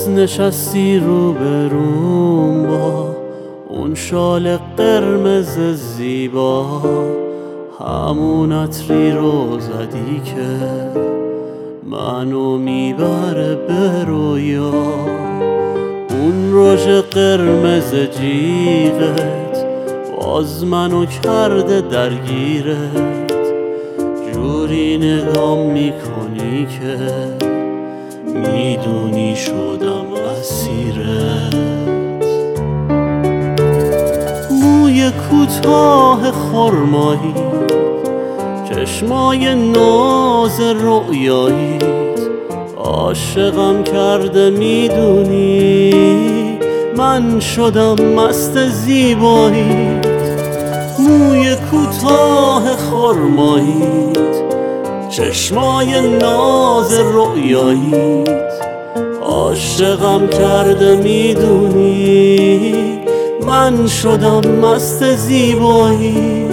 نشستی روبروم با اون شال قرمز زیبا، همون عطری رو زدی که منو میبره به رویا. اون رژ قرمز جیغت باز منو کرده درگیرت، جوری نگام میکنی که میدونی شدم اسیرت. موی کوتاه خرمایی، چشمای ناز رؤیاییت، عاشقم کرده میدونی من شدم مست زیباییت. موی کوتاه خرماییت، چشمای ناز رؤیاییت، عاشقم کرده میدونی من شدم مست زیباییت.